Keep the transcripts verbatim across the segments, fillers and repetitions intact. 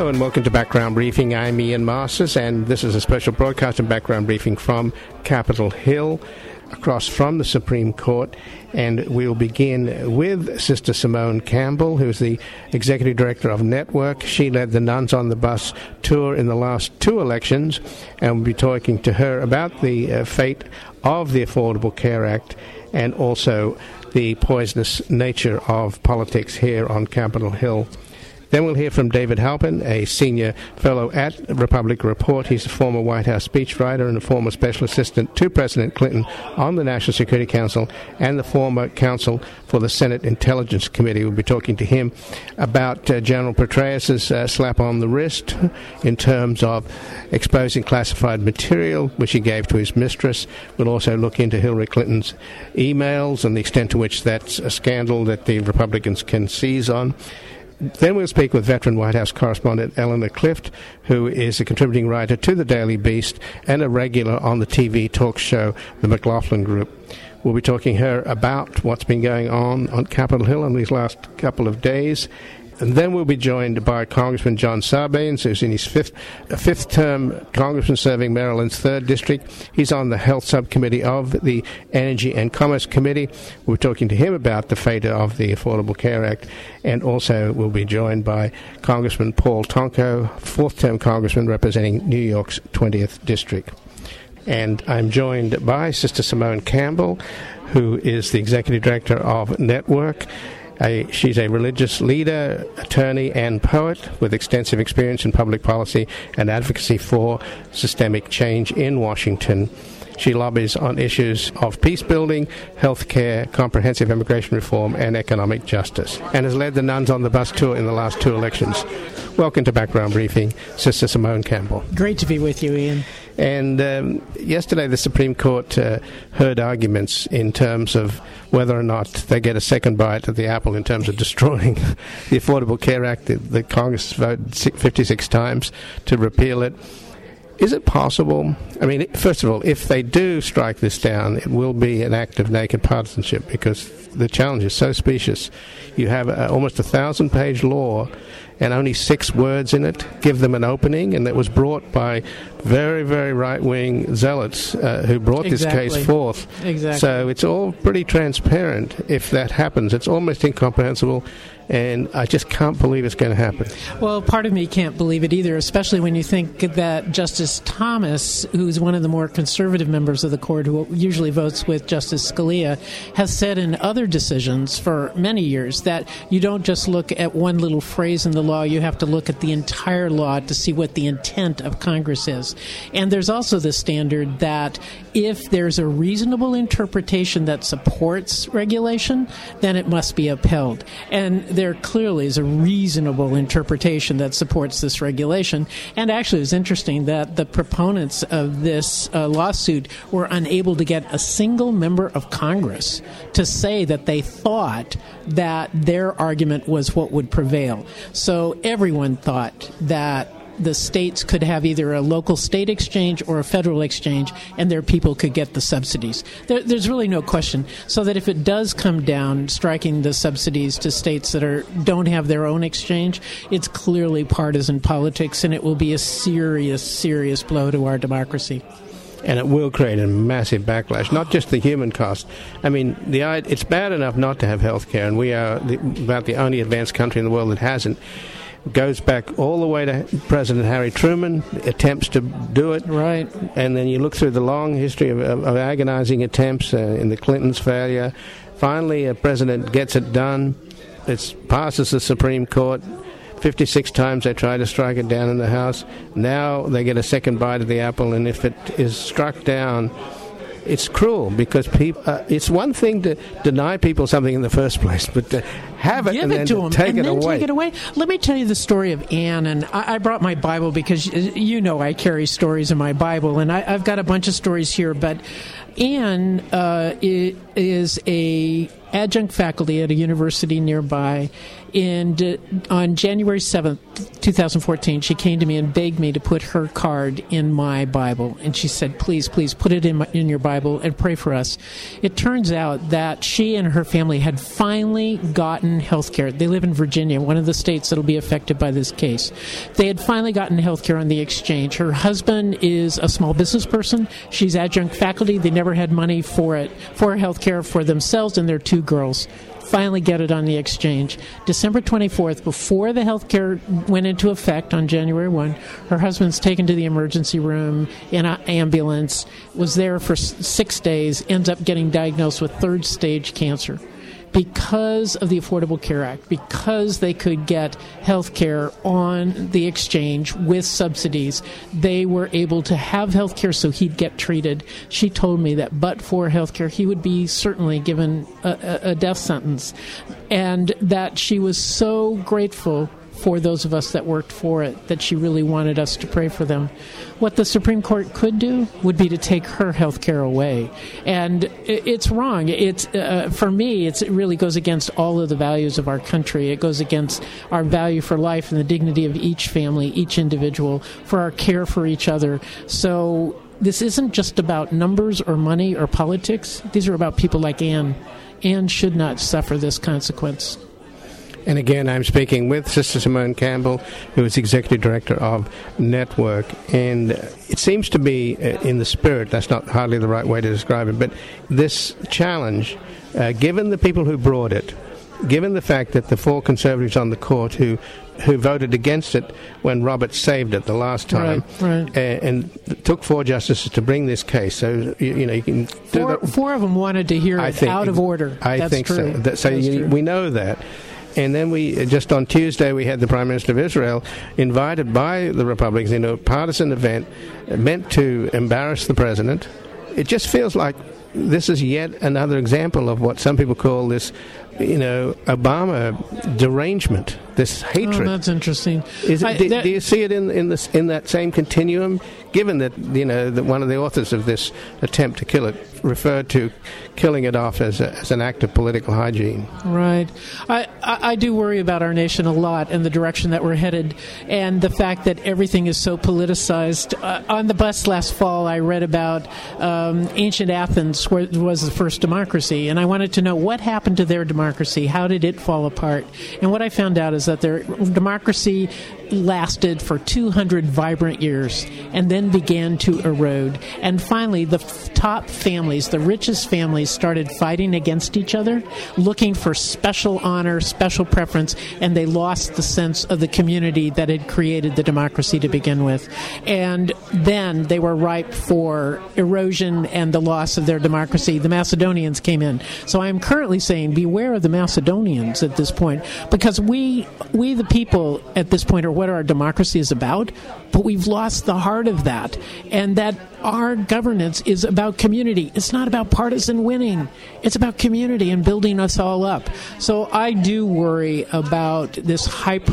Hello and welcome to Background Briefing. I'm Ian Masters, and this is a special broadcast and background briefing from Capitol Hill, across from the Supreme Court. And we'll begin with Sister Simone Campbell, who's the Executive Director of Network. She led the Nuns on the Bus tour in the last two elections, and we'll be talking to her about the uh, fate of the Affordable Care Act and also the poisonous nature of politics here on Capitol Hill. Then we'll hear from David Halpin, a senior fellow at Republic Report. He's a former White House speechwriter and a former special assistant to President Clinton on the National Security Council and the former counsel for the Senate Intelligence Committee. We'll be talking to him about uh, General Petraeus' uh, slap on the wrist in terms of exposing classified material, which he gave to his mistress. We'll also look into Hillary Clinton's emails and the extent to which that's a scandal that the Republicans can seize on. Then we'll speak with veteran White House correspondent Eleanor Clift, who is a contributing writer to the Daily Beast and a regular on the T V talk show, The McLaughlin Group. We'll be talking to her about what's been going on on Capitol Hill in these last couple of days. And then we'll be joined by Congressman John Sarbanes, who's in his fifth, fifth term congressman serving Maryland's third District. He's on the Health Subcommittee of the Energy and Commerce Committee. We're talking to him about the fate of the Affordable Care Act. And also we'll be joined by Congressman Paul Tonko, fourth term congressman representing New York's twentieth District. And I'm joined by Sister Simone Campbell, who is the Executive Director of Network. A, she's a religious leader, attorney, and poet with extensive experience in public policy and advocacy for systemic change in Washington. She lobbies on issues of peace building, health care, comprehensive immigration reform, and economic justice, and has led the Nuns on the Bus tour in the last two elections. Welcome to Background Briefing, Sister Simone Campbell. Great to be with you, Ian. And um, yesterday the Supreme Court uh, heard arguments in terms of whether or not they get a second bite at the apple in terms of destroying the Affordable Care Act. The, the Congress voted fifty-six times to repeal it. Is it possible? I mean, first of all, if they do strike this down, it will be an act of naked partisanship because the challenge is so specious. You have a, almost a thousand-page law and only six words in it give them an opening, and that was brought by very, very right-wing zealots uh, who brought exactly. this case forth. Exactly. So it's all pretty transparent if that happens. It's almost incomprehensible, and I just can't believe it's going to happen. Well, part of me can't believe it either, especially when you think that Justice Thomas, who's one of the more conservative members of the court who usually votes with Justice Scalia, has said in other decisions for many years that you don't just look at one little phrase in the law, you have to look at the entire law to see what the intent of Congress is. And there's also the standard that if there's a reasonable interpretation that supports regulation, then it must be upheld. And there clearly is a reasonable interpretation that supports this regulation. And actually, it was interesting that the proponents of this uh, lawsuit were unable to get a single member of Congress to say that they thought that their argument was what would prevail. So everyone thought that the states could have either a local state exchange or a federal exchange, and their people could get the subsidies. There, there's really no question. So that if it does come down, striking the subsidies to states that are don't have their own exchange, it's clearly partisan politics, and it will be a serious, serious blow to our democracy. And it will create a massive backlash, not just the human cost. I mean, the it's bad enough not to have health care, and we are the, about the only advanced country in the world that hasn't. Goes back all the way to President Harry Truman, attempts to do it. Right. And then you look through the long history of, of, of agonizing attempts uh, in the Clintons' failure. Finally, a president gets it done. It passes the Supreme Court. fifty-six times they try to strike it down in the House. Now they get a second bite of the apple, and if it is struck down, it's cruel because people. Uh, it's one thing to deny people something in the first place, but to have it Give and it then to them take and it then away. Take it away. Let me tell you the story of Anne, and I, I brought my Bible because you know I carry stories in my Bible, and I, I've got a bunch of stories here. But Anne uh, is a adjunct faculty at a university nearby, And uh, on January seventh, twenty fourteen, she came to me and begged me to put her card in my Bible. And she said, please, please put it in, my, in your Bible and pray for us. It turns out that she and her family had finally gotten health care. They live in Virginia, one of the states that will be affected by this case. They had finally gotten health care on the exchange. Her husband is a small business person. She's adjunct faculty. They never had money for it, for health care for themselves and their two girls. Finally get it on the exchange. December twenty-fourth, before the health care went into effect on January first, her husband's taken to the emergency room in an ambulance, was there for six days, ends up getting diagnosed with third stage cancer. Because of the Affordable Care Act, because they could get health care on the exchange with subsidies, they were able to have health care so he'd get treated. She told me that but for health care, he would be certainly given a, a death sentence, and that she was so grateful for those of us that worked for it, that she really wanted us to pray for them. What the Supreme Court could do would be to take her health care away. And it's wrong. It's uh, for me, it's, it really goes against all of the values of our country. It goes against our value for life and the dignity of each family, each individual, for our care for each other. So this isn't just about numbers or money or politics. These are about people like Anne. Anne should not suffer this consequence. And again, I'm speaking with Sister Simone Campbell, who is Executive Director of Network. And it seems to be uh, in the spirit, that's not hardly the right way to describe it, but this challenge, uh, given the people who brought it, given the fact that the four conservatives on the court who who voted against it when Roberts saved it the last time, right, right. Uh, and it took four justices to bring this case. So, you, you know, you can do four, that. Four of them wanted to hear I it think, out of order. I That's think true. so. That, so That's you, true. we know that. And then we, just on Tuesday, we had the Prime Minister of Israel invited by the Republicans in a partisan event meant to embarrass the president. It just feels like this is yet another example of what some people call this, you know, Obama derangement, this hatred. Oh, that's interesting. Is it, I, do, that, do you see it in in, this, in that same continuum? Given that, you know, that one of the authors of this attempt to kill it referred to killing it off as, a, as an act of political hygiene. Right. I, I, I do worry about our nation a lot and the direction that we're headed, and the fact that everything is so politicized. Uh, on the bus last fall, I read about um, ancient Athens, where it was the first democracy, and I wanted to know what happened to their democracy. How did it fall apart? And what I found out is that their democracy lasted for two hundred vibrant years and then began to erode. And finally, the f- top families, the richest families, started fighting against each other, looking for special honor, special preference, and they lost the sense of the community that had created the democracy to begin with. And then they were ripe for erosion and the loss of their democracy. The Macedonians came in. So I am currently saying beware of the Macedonians at this point, because we, we the people at this point, are what our democracy is about, but we've lost the heart of that, and that our governance is about community. It's not about partisan winning. It's about community and building us all up. So I do worry about this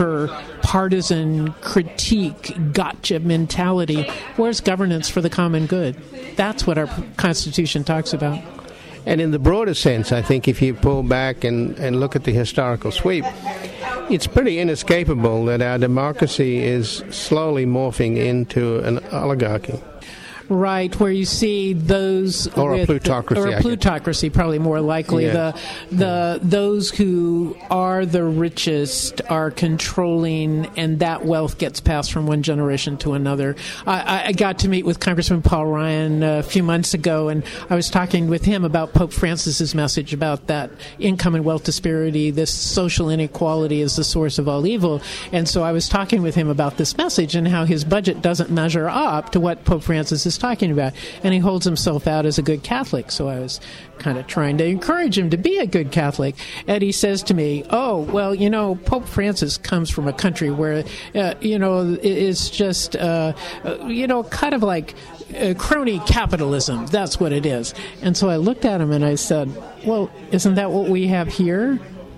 hyper-partisan critique, gotcha mentality. Where's governance for the common good? That's what our Constitution talks about. And in the broader sense, I think if you pull back and, and look at the historical sweep, it's pretty inescapable that our democracy is slowly morphing into an oligarchy. Right, where you see those or with, a plutocracy, or a plutocracy, probably more likely. Yeah. The the those who are the richest are controlling, and that wealth gets passed from one generation to another. I, I got to meet with Congressman Paul Ryan a few months ago, and I was talking with him about Pope Francis's message about that income and wealth disparity, this social inequality is the source of all evil. And so I was talking with him about this message and how his budget doesn't measure up to what Pope Francis is talking about, and he holds himself out as a good Catholic. So I was kind of trying to encourage him to be a good Catholic, and he says to me, oh, well, you know, Pope Francis comes from a country where, uh, you know, it's just, uh, uh, you know, kind of like uh, crony capitalism. That's what it is. And so I looked at him and I said, well, isn't that what we have here?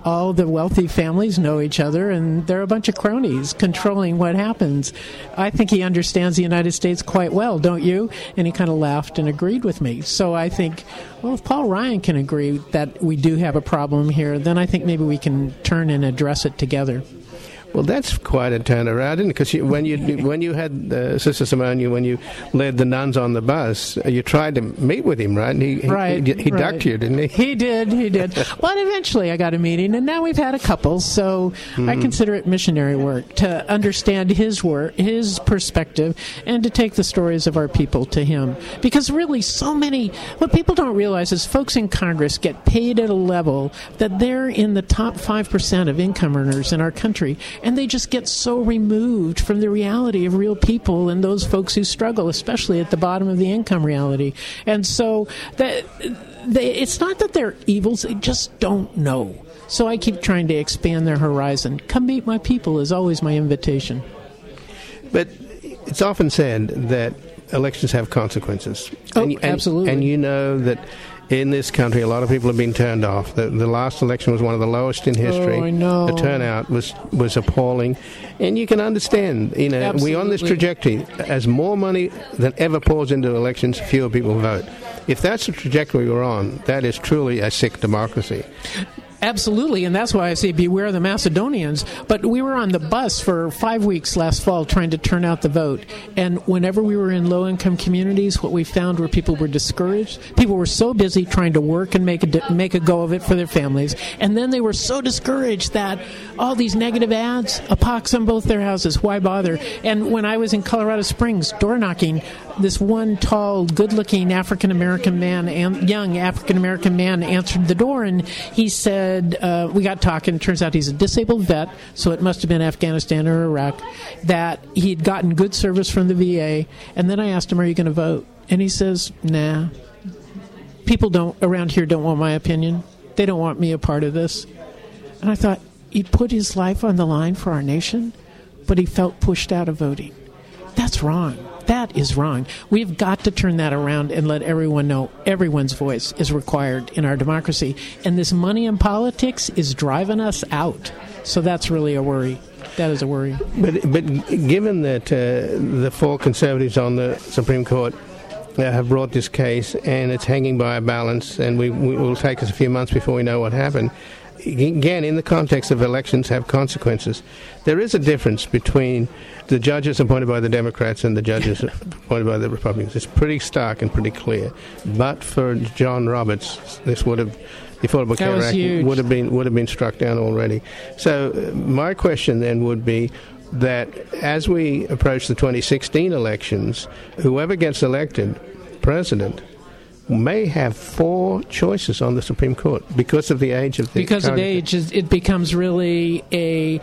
all the wealthy families know each other, and they're a bunch of cronies controlling what happens. I think he understands the United States quite well, don't you? And he kind of laughed and agreed with me. So I think, well, if Paul Ryan can agree that we do have a problem here, then I think maybe we can turn and address it together. Well, that's quite a turnaround, isn't it? Because you, when you when you had uh, Sister Simone, you, when you led the nuns on the bus, you tried to meet with him, right? And he, right, he, he right. ducked you, didn't he? He did, he did. But eventually I got a meeting, and now we've had a couple, so mm. I consider it missionary work to understand his work, his perspective, and to take the stories of our people to him. Because really, so many, what people don't realize is folks in Congress get paid at a level that they're in the top five percent of income earners in our country. And they just get so removed from the reality of real people and those folks who struggle, especially at the bottom of the income reality. And so that they, it's not that they're evils, they just don't know. So I keep trying to expand their horizon. Come meet my people is always my invitation. But it's often said that elections have consequences. Oh, and, and, absolutely. And you know that in this country, a lot of people have been turned off. The, the last election was one of the lowest in history. Oh, I know. The turnout was, was appalling. And you can understand, you know, Absolutely. we're on this trajectory. As more money than ever pours into elections, fewer people vote. If that's the trajectory we're on, that is truly a sick democracy. Absolutely, and that's why I say beware the Macedonians. But we were on the bus for five weeks last fall trying to turn out the vote. And whenever we were in low-income communities, what we found were people were discouraged. People were so busy trying to work and make a, make a go of it for their families. And then they were so discouraged that all these negative ads, a pox on both their houses, why bother? And when I was in Colorado Springs door knocking, this one tall, good-looking African-American man, and young African-American man answered the door, and he said, Uh, we got talking. It turns out he's a disabled vet, so it must have been Afghanistan or Iraq, that he'd gotten good service from the V A. And then I asked him, are you going to vote? And he says, nah. People don't around here don't want my opinion. They don't want me a part of this. And I thought, he put his life on the line for our nation, but he felt pushed out of voting. That's wrong. That is wrong. We've got to turn that around and let everyone know everyone's voice is required in our democracy. And this money in politics is driving us out. So that's really a worry. That is a worry. But but given that uh, the four conservatives on the Supreme Court uh, have brought this case and it's hanging by a balance, and we, we will take us a few months before we know what happened, again, in the context of elections have consequences. There is a difference between the judges appointed by the Democrats and the judges appointed by the Republicans. It's pretty stark and pretty clear. But for John Roberts, this would have, the Affordable Care Act would have been would have been struck down already. So uh, my question then would be that as we approach the twenty sixteen elections, whoever gets elected president may have four choices on the Supreme Court because of the age of the because of age, it becomes really a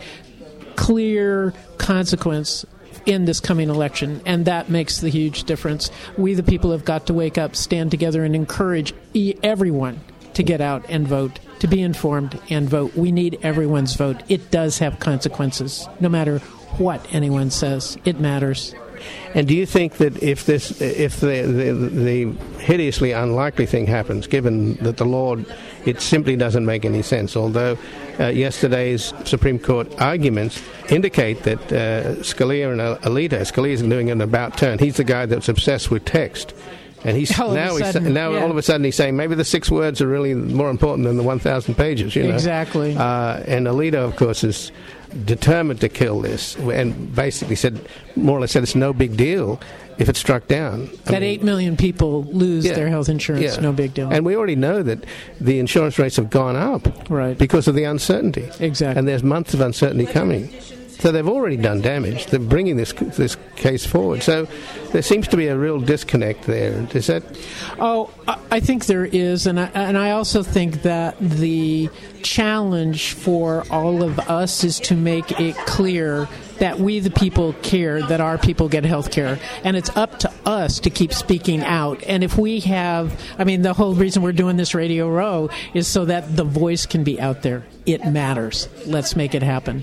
clear consequence in this coming election, and that makes the huge difference. We, the people, have got to wake up, stand together, and encourage e- everyone to get out and vote, to be informed and vote. We need everyone's vote. It does have consequences, no matter what anyone says. It matters. And do you think that if this, if the, the the hideously unlikely thing happens, given that the law, it simply doesn't make any sense, although uh, yesterday's Supreme Court arguments indicate that uh, Scalia and Alito, Scalia's doing an about turn. He's the guy that's obsessed with text. And he's all now, sudden, he's, now yeah. all of a sudden he's saying maybe the six words are really more important than the one thousand pages. You know? Exactly. Uh, and Alito, of course, is determined to kill this, and basically said, more or less said, it's no big deal if it's struck down. I that mean, eight million people lose yeah, their health insurance, yeah. no big deal. And we already know that the insurance rates have gone up right. because of the uncertainty. Exactly. And there's months of uncertainty coming. So they've already done damage. They're bringing this this case forward. So there seems to be a real disconnect there. Is that? Oh, I think there is, and I, and I also think that the challenge for all of us is to make it clear that we, the people, care that our people get health care. And it's up to us to keep speaking out. And if we have, I mean, the whole reason we're doing this Radio Row is so that the voice can be out there. It matters. Let's make it happen.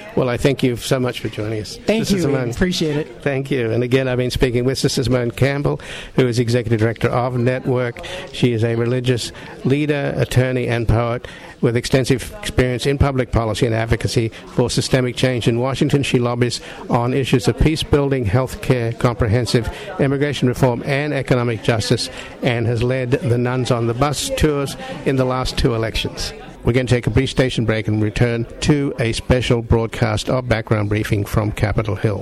Well, I thank you so much for joining us. Thank Sister you. Simone. Appreciate it. Thank you. And again, I've been speaking with Sister Simone Campbell, who is Executive Director of Network. She is a religious leader, attorney, and poet with extensive experience in public policy and advocacy for systemic change in Washington. She lobbies on issues of peace building, health care, comprehensive immigration reform, and economic justice, and has led the Nuns on the Bus tours in the last two elections. We're going to take a brief station break and return to a special broadcast of Background Briefing from Capitol Hill.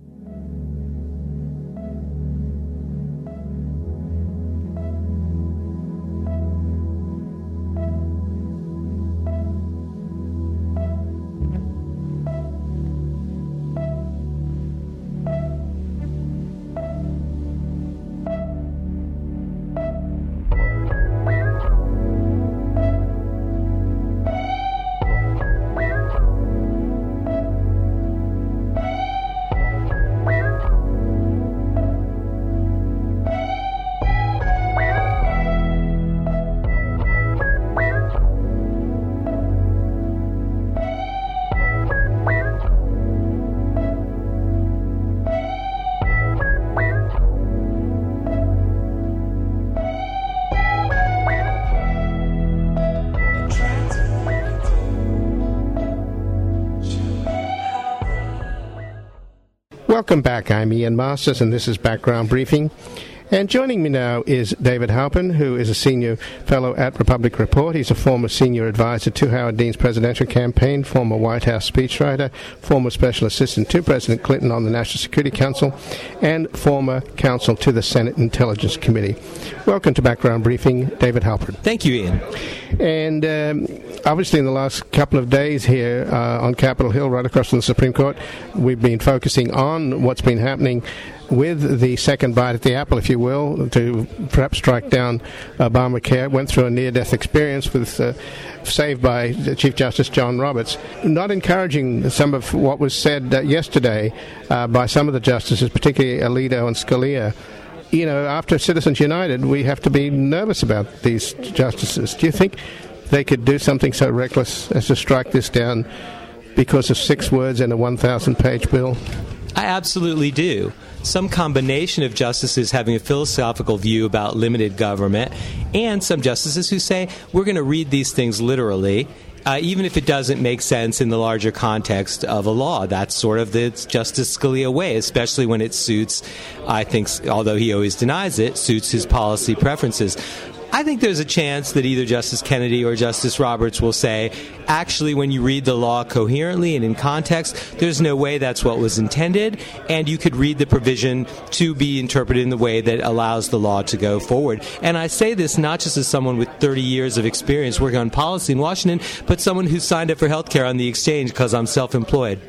Welcome back. I'm Ian Masters, and this is Background Briefing. And joining me now is David Halpern, who is a senior fellow at Republic Report. He's a former senior advisor to Howard Dean's presidential campaign, former White House speechwriter, former special assistant to President Clinton on the National Security Council, and former counsel to the Senate Intelligence Committee. Welcome to Background Briefing, David Halpern. Thank you, Ian. And um, obviously in the last couple of days here uh, on Capitol Hill, right across from the Supreme Court, we've been focusing on what's been happening with the second bite at the apple, if you will, to perhaps strike down Obamacare. Went through a near-death experience with uh, saved by Chief Justice John Roberts. Not encouraging some of what was said uh, yesterday uh, by some of the justices, particularly Alito and Scalia. You know, after Citizens United, we have to be nervous about these justices. Do you think they could do something so reckless as to strike this down because of six words in a one thousand page bill? I absolutely do. Some combination of justices having a philosophical view about limited government, and some justices who say, we're going to read these things literally, uh, even if it doesn't make sense in the larger context of a law. That's sort of the Justice Scalia way, especially when it suits, I think, although he always denies it, suits his policy preferences. I think there's a chance that either Justice Kennedy or Justice Roberts will say, actually, when you read the law coherently and in context, there's no way that's what was intended, and you could read the provision to be interpreted in the way that allows the law to go forward. And I say this not just as someone with thirty years of experience working on policy in Washington, but someone who signed up for health care on the exchange because I'm self-employed.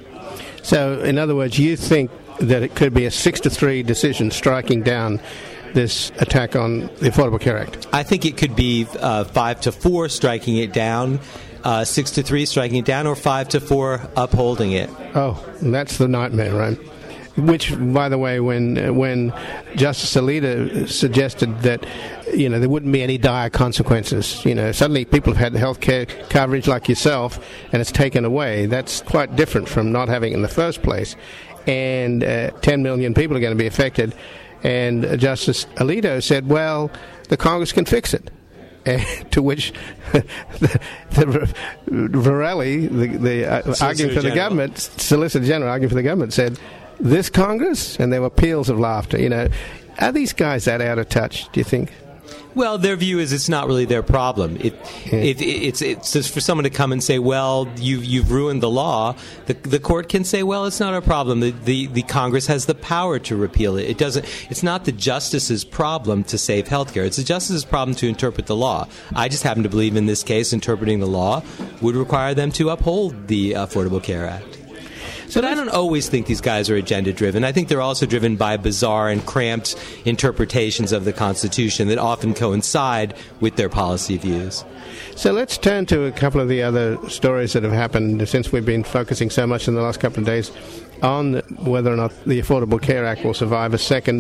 So, in other words, you think that it could be a six to three decision striking down this attack on the Affordable Care Act? I think it could be uh, five to four striking it down, uh, six to three striking it down, or five to four upholding it. Oh, that's the nightmare, right? Which, by the way, when when Justice Alito suggested that, you know, there wouldn't be any dire consequences, you know, suddenly people have had health care coverage like yourself, and it's taken away. That's quite different from not having it in the first place. And uh, ten million people are going to be affected. And Justice Alito said, well, the Congress can fix it. And to which the, the Varelli, the, the uh, arguing for the government, Solicitor General arguing for the government, said, this Congress? And there were peals of laughter. You know, are these guys that out of touch, do you think? Well, their view is it's not really their problem. It, yeah. it, it's, it's just for someone to come and say, well, you've, you've ruined the law. The, the court can say, well, it's not our problem. The, the, the Congress has the power to repeal it. It doesn't. It's not the justice's problem to save health care. It's the justice's problem to interpret the law. I just happen to believe in this case interpreting the law would require them to uphold the Affordable Care Act. But I don't always think these guys are agenda-driven. I think they're also driven by bizarre and cramped interpretations of the Constitution that often coincide with their policy views. So let's turn to a couple of the other stories that have happened since we've been focusing so much in the last couple of days on whether or not the Affordable Care Act will survive a second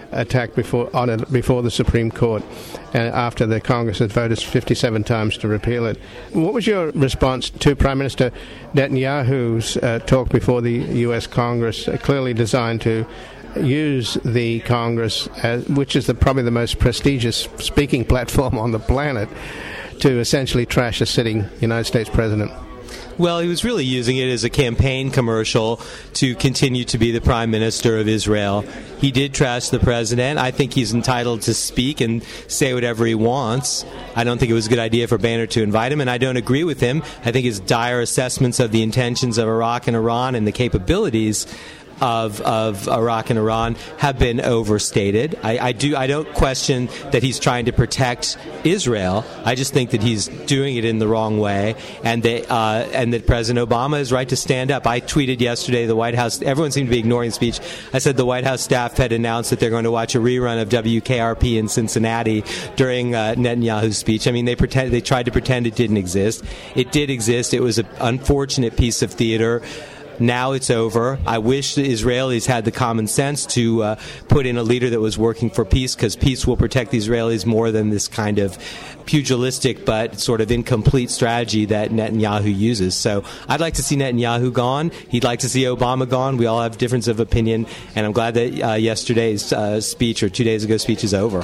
attack before on it before the Supreme Court, uh, after the Congress had voted fifty-seven times to repeal it. What was your response to Prime Minister Netanyahu's uh, talk before the U S Congress, uh, clearly designed to use the Congress, as, which is the, probably the most prestigious speaking platform on the planet, to essentially trash a sitting United States president? Well, he was really using it as a campaign commercial to continue to be the Prime Minister of Israel. He did trash the president. I think he's entitled to speak and say whatever he wants. I don't think it was a good idea for Boehner to invite him, and I don't agree with him. I think his dire assessments of the intentions of Iraq and Iran and the capabilities Of, of Iraq and Iran have been overstated. I, I do. I don't question that he's trying to protect Israel. I just think that he's doing it in the wrong way, and that uh, and that President Obama is right to stand up. I tweeted yesterday the White House. Everyone seemed to be ignoring the speech. I said the White House staff had announced that they're going to watch a rerun of W K R P in Cincinnati during uh, Netanyahu's speech. I mean, they pretend they tried to pretend it didn't exist. It did exist. It was an unfortunate piece of theater. Now it's over. I wish the Israelis had the common sense to uh, put in a leader that was working for peace, because peace will protect the Israelis more than this kind of pugilistic but sort of incomplete strategy that Netanyahu uses. So I'd like to see Netanyahu gone. He'd like to see Obama gone. We all have difference of opinion, and I'm glad that uh, yesterday's uh, speech, or two days ago speech, is over.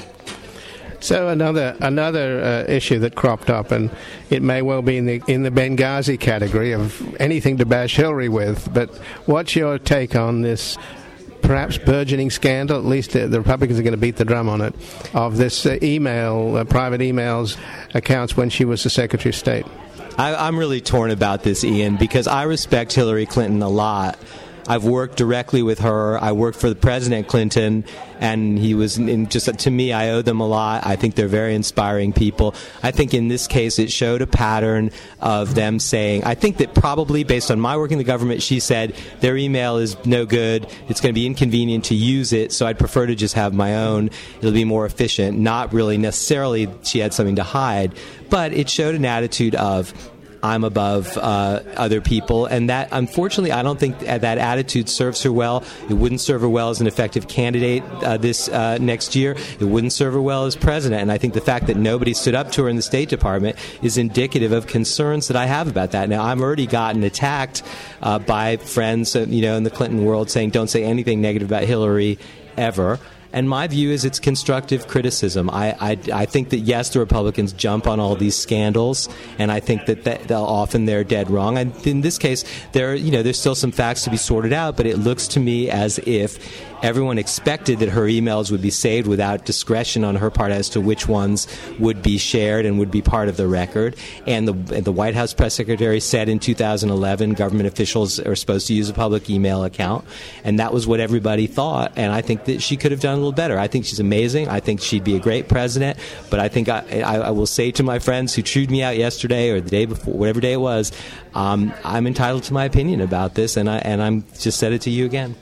So another another uh, issue that cropped up, and it may well be in the in the Benghazi category of anything to bash Hillary with, but what's your take on this perhaps burgeoning scandal? At least the, the Republicans are going to beat the drum on it, of this uh, email, uh, private emails accounts when she was the Secretary of State. I, I'm really torn about this, Ian, because I respect Hillary Clinton a lot. I've worked directly with her. I worked for the President Clinton, and he was in just to me, I owe them a lot. I think they're very inspiring people. I think in this case it showed a pattern of them saying, I think that probably based on my work in the government, she said their email is no good. It's going to be inconvenient to use it, so I'd prefer to just have my own. It'll be more efficient. Not really necessarily she had something to hide, but it showed an attitude of, I'm above uh, other people, and that, unfortunately, I don't think that attitude serves her well. It wouldn't serve her well as an effective candidate uh, this uh, next year. It wouldn't serve her well as president, and I think the fact that nobody stood up to her in the State Department is indicative of concerns that I have about that. Now, I've already gotten attacked uh, by friends, uh, you know, in the Clinton world saying, don't say anything negative about Hillary ever. And my view is it's constructive criticism. I, I, I think that, yes, the Republicans jump on all these scandals, and I think that, that they'll often they're dead wrong. And in this case, there you know there's still some facts to be sorted out, but it looks to me as if everyone expected that her emails would be saved without discretion on her part as to which ones would be shared and would be part of the record. And the, and the White House press secretary said in two thousand eleven government officials are supposed to use a public email account, and that was what everybody thought. And I think that she could have done a little better. I think she's amazing. I think she'd be a great president. But I think I, I, I will say to my friends who chewed me out yesterday or the day before, whatever day it was, um, I'm entitled to my opinion about this, and I and I'm just said it to you again.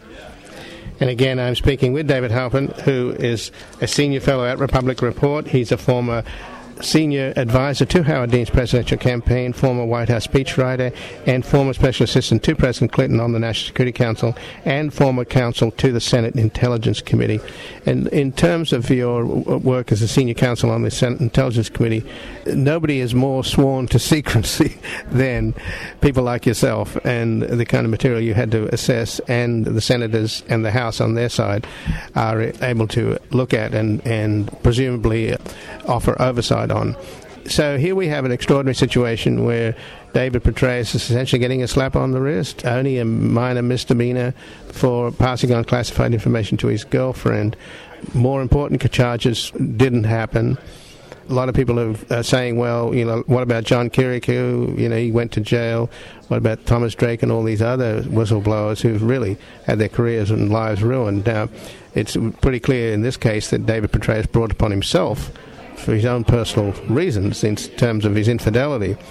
And again, I'm speaking with David Halpern, who is a senior fellow at Republic Report. He's a former senior advisor to Howard Dean's presidential campaign, former White House speechwriter, and former special assistant to President Clinton on the National Security Council, and former counsel to the Senate Intelligence Committee. And in terms of your work as a senior counsel on the Senate Intelligence Committee, nobody is more sworn to secrecy than people like yourself, and the kind of material you had to assess, and the senators and the House on their side are able to look at and, and presumably offer oversight on. So here we have an extraordinary situation where David Petraeus is essentially getting a slap on the wrist, only a minor misdemeanor for passing on classified information to his girlfriend. More important charges didn't happen. A lot of people are uh, saying, well, you know, what about John Kirikou? You know, he went to jail. What about Thomas Drake and all these other whistleblowers who've really had their careers and lives ruined? Now, it's pretty clear in this case that David Petraeus brought upon himself for his own personal reasons in terms of his infidelity.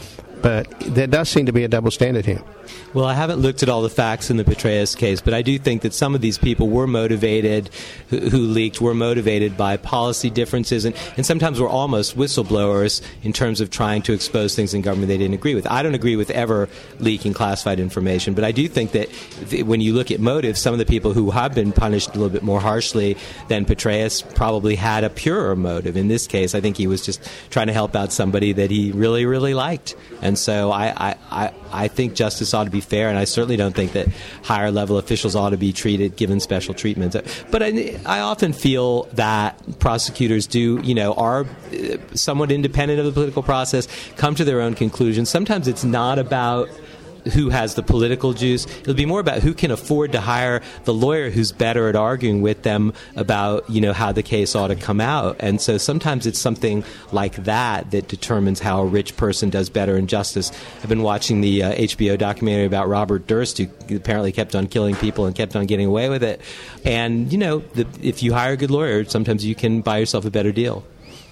But there does seem to be a double standard here. Well, I haven't looked at all the facts in the Petraeus case, but I do think that some of these people were motivated, who, who leaked, were motivated by policy differences, and, and sometimes were almost whistleblowers in terms of trying to expose things in government they didn't agree with. I don't agree with ever leaking classified information, but I do think that th- when you look at motives, some of the people who have been punished a little bit more harshly than Petraeus probably had a purer motive. In this case, I think he was just trying to help out somebody that he really, really liked. And so I, I, I, I think justice ought to be fair, and I certainly don't think that higher level officials ought to be treated, given special treatment. But I, I often feel that prosecutors do, you know, are somewhat independent of the political process, come to their own conclusions. Sometimes it's not about who has the political juice. It'll be more about who can afford to hire the lawyer who's better at arguing with them about, you know, how the case ought to come out. And so sometimes it's something like that that determines how a rich person does better in justice. I've been watching the uh, H B O documentary about Robert Durst, who apparently kept on killing people and kept on getting away with it. And, you know, the, if you hire a good lawyer, sometimes you can buy yourself a better deal.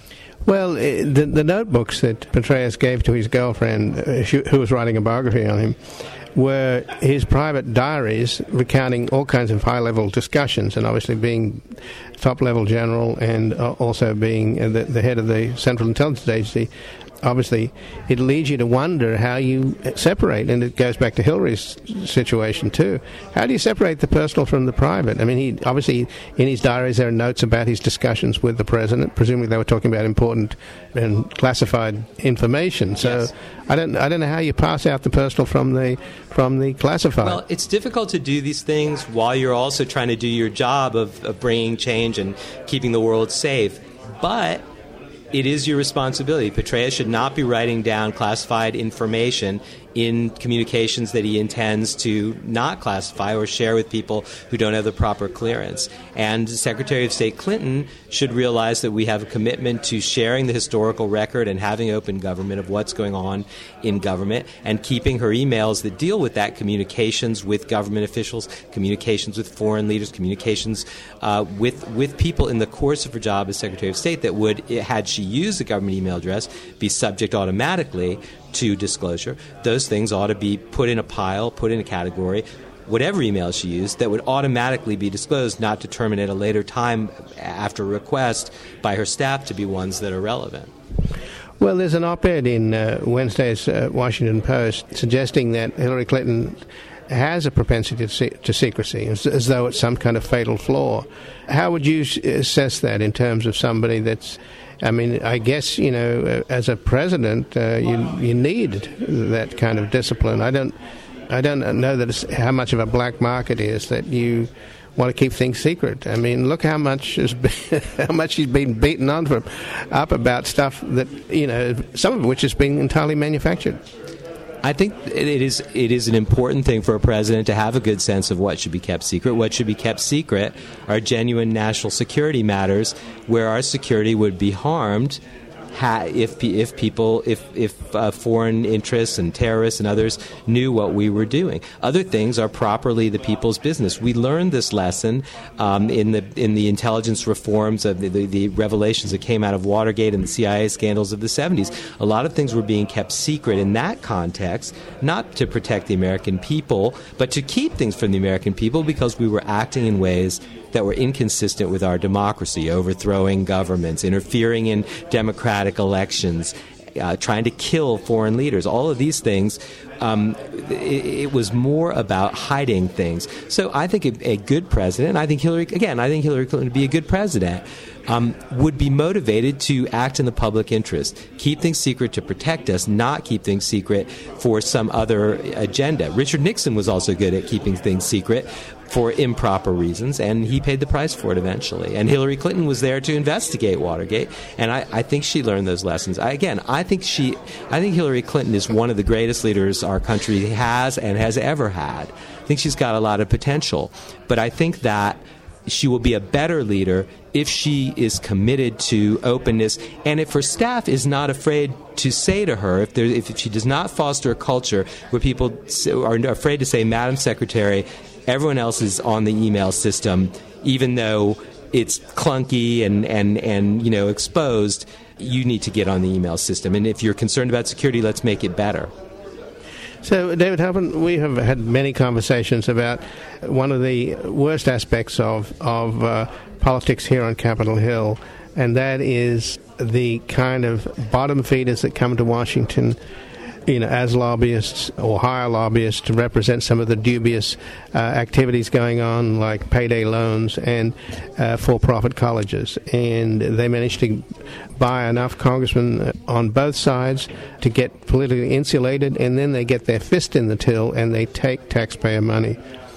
Well, the, the notebooks that Petraeus gave to his girlfriend, uh, who was writing a biography on him, were his private diaries recounting all kinds of high-level discussions, and obviously being top-level general and uh, also being uh, the, the head of the Central Intelligence Agency, obviously it leads you to wonder how you separate, and it goes back to Hillary's situation too. How do you separate the personal from the private? I mean, he obviously, in his diaries there are notes about his discussions with the president. Presumably they were talking about important and classified information. So yes. I don't I don't know how you pass out the personal from the from the classified. Well, it's difficult to do these things while you're also trying to do your job of, of bringing change and keeping the world safe. But it is your responsibility. Petraeus should not be writing down classified information in communications that he intends to not classify or share with people who don't have the proper clearance. And Secretary of State Clinton should realize that we have a commitment to sharing the historical record and having open government of what's going on in government, and keeping her emails that deal with that, communications with government officials, communications with foreign leaders, communications uh, with with people in the course of her job as Secretary of State that would, had she used a government email address, be subject automatically to disclosure. Those things ought to be put in a pile, put in a category, whatever email she used, that would automatically be disclosed, not determined at a later time after request by her staff to be ones that are relevant. Well, there's an op-ed in uh, Wednesday's uh, Washington Post suggesting that Hillary Clinton has a propensity to, se- to secrecy, as, as though it's some kind of fatal flaw. How would you assess that in terms of somebody that's, I mean, I guess, you know, as a president, uh, you you need that kind of discipline. I don't, I don't know that it's how much of a black market is that you want to keep things secret. I mean, look how much has been, how much he's been beaten on from, up about stuff that, you know, some of which is being entirely manufactured. I think it is it is an important thing for a president to have a good sense of what should be kept secret. What should be kept secret are genuine national security matters where our security would be harmed ha- if if people, if, if uh, foreign interests and terrorists and others knew what we were doing. Other things are properly the people's business. We learned this lesson um, in the in the intelligence reforms of the, the, the revelations that came out of Watergate and the C I A scandals of the seventies. A lot of things were being kept secret in that context, not to protect the American people, but to keep things from the American people because we were acting in ways that were inconsistent with our democracy, overthrowing governments, interfering in democratic elections, uh, trying to kill foreign leaders. All of these things, um, it, it was more about hiding things. So I think a, a good president, I think Hillary, again, I think Hillary Clinton would be a good president, um, would be motivated to act in the public interest, keep things secret to protect us, not keep things secret for some other agenda. Richard Nixon was also good at keeping things secret for improper reasons, and he paid the price for it eventually. And Hillary Clinton was there to investigate Watergate, and I, I think she learned those lessons. I, again, I think she, I think Hillary Clinton is one of the greatest leaders our country has and has ever had. I think she's got a lot of potential, but I think that she will be a better leader if she is committed to openness, and if her staff is not afraid to say to her, if, there, if she does not foster a culture where people are afraid to say, Madam Secretary, everyone else is on the email system, even though it's clunky and, and, and you know, exposed. you need to get on the email system. And if you're concerned about security, let's make it better. So, David Halpin, we have had many conversations about one of the worst aspects of, of uh, politics here on Capitol Hill, and that is the kind of bottom feeders that come to Washington, you know, as lobbyists or hire lobbyists to represent some of the dubious uh, activities going on, like payday loans and uh, for-profit colleges. And they managed to buy enough congressmen on both sides to get politically insulated, and then they get their fist in the till and they take taxpayer money.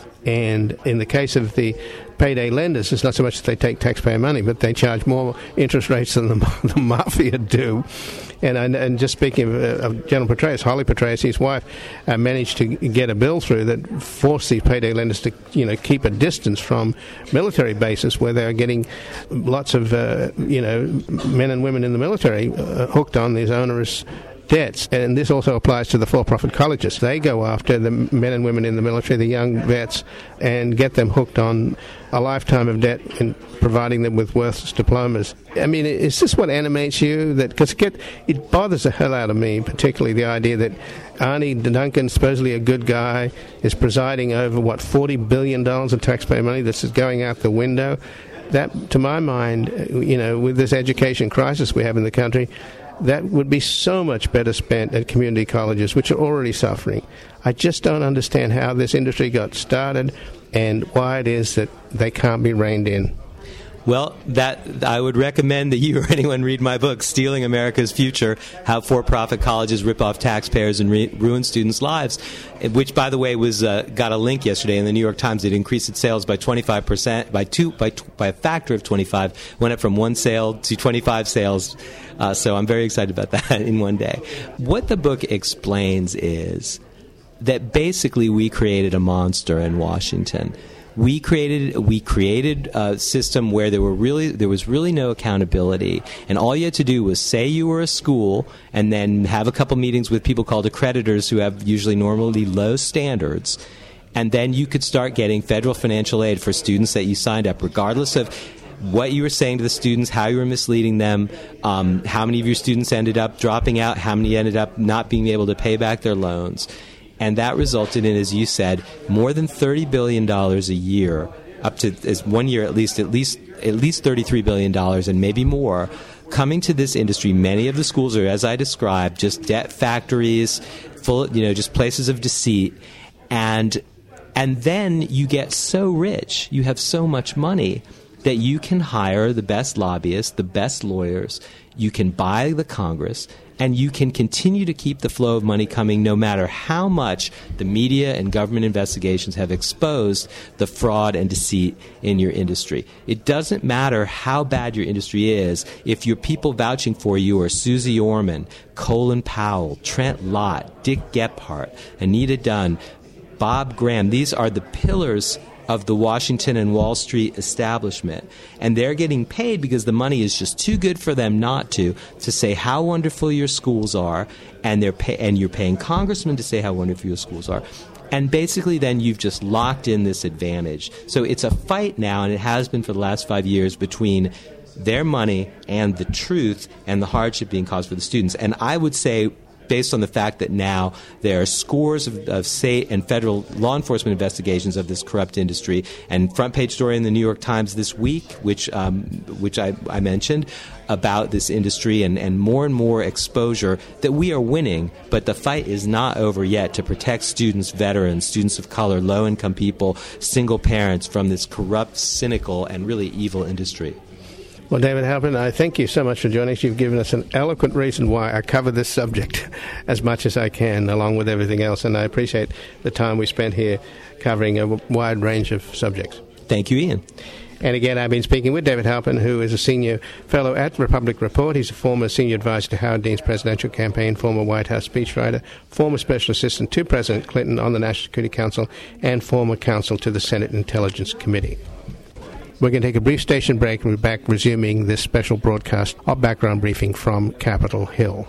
And in the case of the payday lenders, it's not so much that they take taxpayer money, but they charge more interest rates than the, the mafia do. And, and just speaking of, uh, of General Petraeus, Holly Petraeus, his wife, uh, managed to get a bill through that forced these payday lenders to, you know, keep a distance from military bases where they are getting lots of, uh, you know, men and women in the military uh, hooked on these onerous debts. And this also applies to the for-profit colleges. They go after the men and women in the military, the young vets, and get them hooked on a lifetime of debt and providing them with worthless diplomas. I mean, is this what animates you? That because it, it bothers the hell out of me, particularly the idea that Arnie Duncan, supposedly a good guy, is presiding over, what, forty billion dollars of taxpayer money that's going out the window. That, to my mind, you know, with this education crisis we have in the country, that would be so much better spent at community colleges, which are already suffering. I just don't understand how this industry got started and why it is that they can't be reined in. Well, that I would recommend that you or anyone read my book, Stealing America's Future, How For-Profit Colleges Rip Off Taxpayers and Re- Ruin Students' Lives, which, by the way, was uh, got a link yesterday in the New York Times. It increased its sales by twenty-five percent, by two, by, by a factor of twenty-five, went up from one sale to twenty-five sales. Uh, so I'm very excited about that in one day. What the book explains is that basically we created a monster in Washington. We created we created a system where there were really there was really no accountability, and all you had to do was say you were a school, and then have a couple meetings with people called accreditors who have usually normally low standards, and then you could start getting federal financial aid for students that you signed up, regardless of what you were saying to the students, how you were misleading them, um, how many of your students ended up dropping out, how many ended up not being able to pay back their loans. And that resulted in, as you said, more than thirty billion dollars a year, up to as one year at least, at least at least thirty-three billion dollars and maybe more, coming to this industry. Many of the schools are, as I described, just debt factories, full, you know, just places of deceit. And and then you get so rich, you have so much money that you can hire the best lobbyists, the best lawyers, you can buy the Congress, and you can continue to keep the flow of money coming no matter how much the media and government investigations have exposed the fraud and deceit in your industry. It doesn't matter how bad your industry is if your people vouching for you are Susie Orman, Colin Powell, Trent Lott, Dick Gephardt, Anita Dunn, Bob Graham. These are the pillars of the Washington and Wall Street establishment. And they're getting paid because the money is just too good for them not to, to say how wonderful your schools are, and they're pay- and you're paying congressmen to say how wonderful your schools are. And basically then you've just locked in this advantage. So it's a fight now, and it has been for the last five years, between their money and the truth and the hardship being caused for the students. And I would say, based on the fact that now there are scores of, of state and federal law enforcement investigations of this corrupt industry, and front page story in the New York Times this week, which um, which I, I mentioned, about this industry, and, and more and more exposure, that we are winning, but the fight is not over yet to protect students, veterans, students of color, low-income people, single parents from this corrupt, cynical, and really evil industry. Well, David Halpin, I thank you so much for joining us. You've given us an eloquent reason why I cover this subject as much as I can, along with everything else, and I appreciate the time we spent here covering a wide range of subjects. Thank you, Ian. And again, I've been speaking with David Halpin, who is a senior fellow at Republic Report. He's a former senior advisor to Howard Dean's presidential campaign, former White House speechwriter, former special assistant to President Clinton on the National Security Council, and former counsel to the Senate Intelligence Committee. We're going to take a brief station break, and we're back resuming this special broadcast of Background Briefing from Capitol Hill.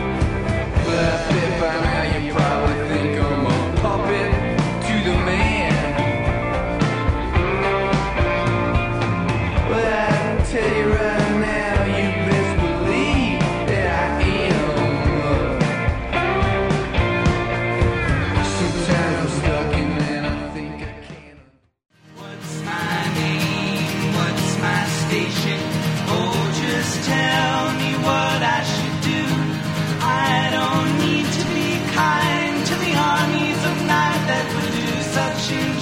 By now you probably think I'm a puppet to the man.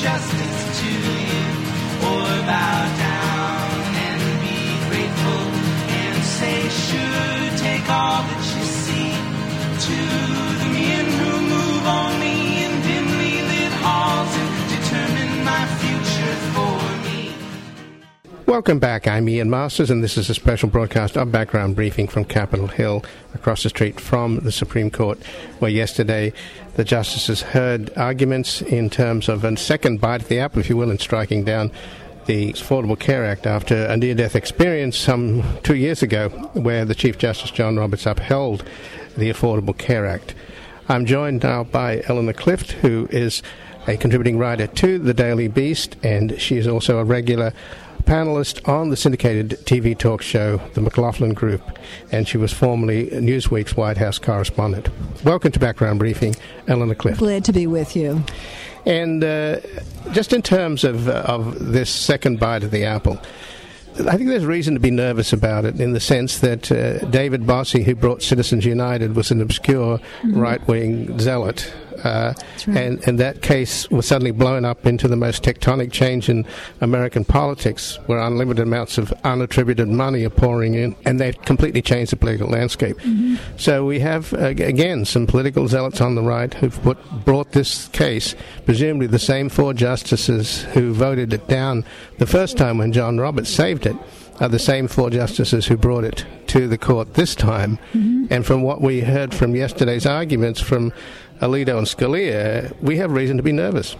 justice to you, or bow down and be grateful and say, sure, take all that you see. To the men who move only in dimly lit halls and determine my future for me. Welcome back. I'm Ian Masters, and this is a special broadcast of Background Briefing from Capitol Hill, across the street from the Supreme Court, where yesterday the justices heard arguments in terms of a second bite at the apple, if you will, in striking down the Affordable Care Act after a near-death experience some two years ago where the Chief Justice John Roberts upheld the Affordable Care Act. I'm joined now by Eleanor Clift, who is a contributing writer to the Daily Beast, and she is also a regular panelist on the syndicated T V talk show, The McLaughlin Group, and she was formerly Newsweek's White House correspondent. Welcome to Background Briefing, Eleanor Clift. Glad to be with you. And uh, just in terms of, uh, of this second bite of the apple, I think there's reason to be nervous about it in the sense that uh, David Bossie, who brought Citizens United, was an obscure mm-hmm. right-wing zealot. Uh, right. and, and that case was suddenly blown up into the most tectonic change in American politics, where unlimited amounts of unattributed money are pouring in, and they've completely changed the political landscape. Mm-hmm. So we have, uh, again, some political zealots on the right who've put, brought this case, presumably the same four justices who voted it down the first time when John Roberts saved it, are the same four justices who brought it to the court this time. Mm-hmm. And from what we heard from yesterday's arguments from Alito and Scalia, we have reason to be nervous.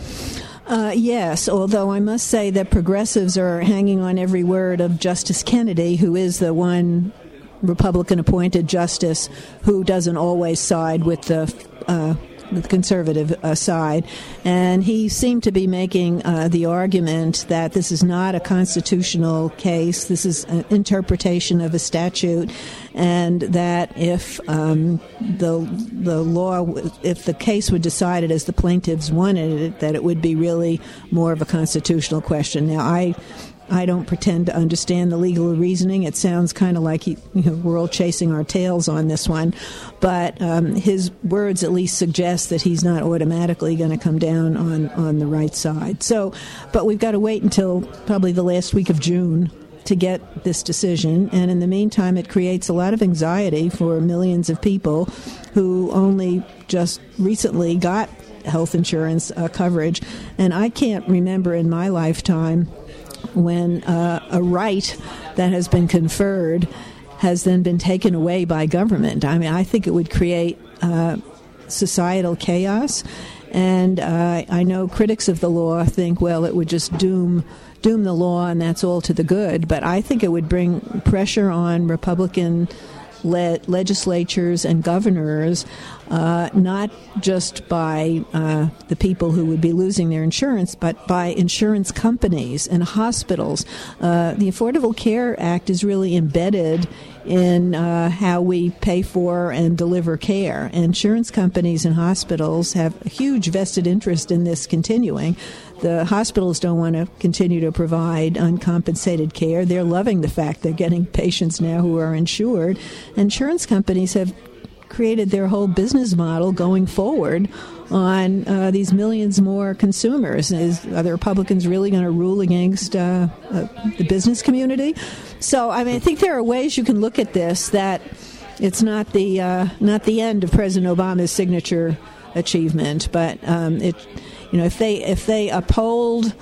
Uh, yes, although I must say that progressives are hanging on every word of Justice Kennedy, who is the one Republican-appointed justice who doesn't always side with the uh, the conservative uh, side. And he seemed to be making uh, the argument that this is not a constitutional case, this is an interpretation of a statute, and that if um, the the law, if the case were decided as the plaintiffs wanted it, that it would be really more of a constitutional question. Now, I I don't pretend to understand the legal reasoning. It sounds kind of like he, you know, we're all chasing our tails on this one. But um, his words at least suggest that he's not automatically going to come down on, on the right side. So, but we've got to wait until probably the last week of June to get this decision. And in the meantime, it creates a lot of anxiety for millions of people who only just recently got health insurance uh, coverage. And I can't remember in my lifetime when uh, a right that has been conferred has then been taken away by government. I mean, I think it would create uh, societal chaos. And uh, I know critics of the law think, well, it would just doom doom the law and that's all to the good. But I think it would bring pressure on Republican Le- legislatures and governors, uh, not just by uh, the people who would be losing their insurance, but by insurance companies and hospitals. Uh, the Affordable Care Act is really embedded in uh, how we pay for and deliver care. Insurance companies and hospitals have a huge vested interest in this continuing. The hospitals don't want to continue to provide uncompensated care. They're loving the fact they're getting patients now who are insured. Insurance companies have created their whole business model going forward on uh, these millions more consumers. Is, are the Republicans really going to rule against uh, uh, the business community? So, I mean, I think there are ways you can look at this that it's not the uh, not the end of President Obama's signature achievement, but um, it. You know, if they if they uphold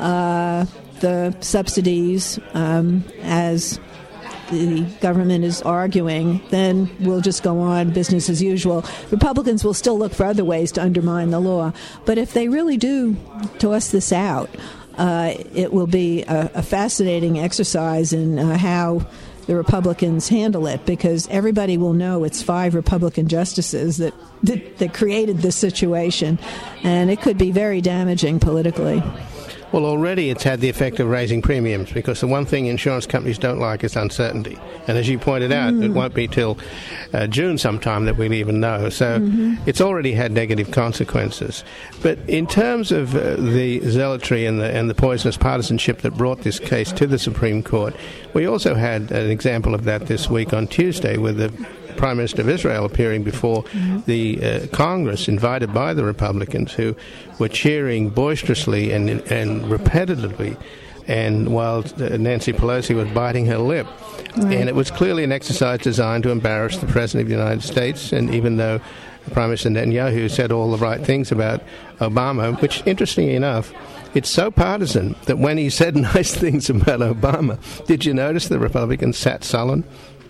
uh, the subsidies um, as the government is arguing, then we'll just go on business as usual. Republicans will still look for other ways to undermine the law. But if they really do toss this out, uh, it will be a, a fascinating exercise in uh, how the Republicans handle it, because everybody will know it's five Republican justices that, that that created this situation, and it could be very damaging politically. Well, already it's had the effect of raising premiums, because the one thing insurance companies don't like is uncertainty. And as you pointed out, mm. it won't be till uh, June sometime that we'll even know. So mm-hmm. it's already had negative consequences. But in terms of uh, the zealotry and the, and the poisonous partisanship that brought this case to the Supreme Court, we also had an example of that this week on Tuesday with the Prime Minister of Israel appearing before mm-hmm. the uh, Congress, invited by the Republicans, who were cheering boisterously and, and repetitively, and while Nancy Pelosi was biting her lip. Right. And it was clearly an exercise designed to embarrass the President of the United States, and even though Prime Minister Netanyahu said all the right things about Obama, which, interestingly enough, it's so partisan that when he said nice things about Obama, did you notice the Republicans sat sullen?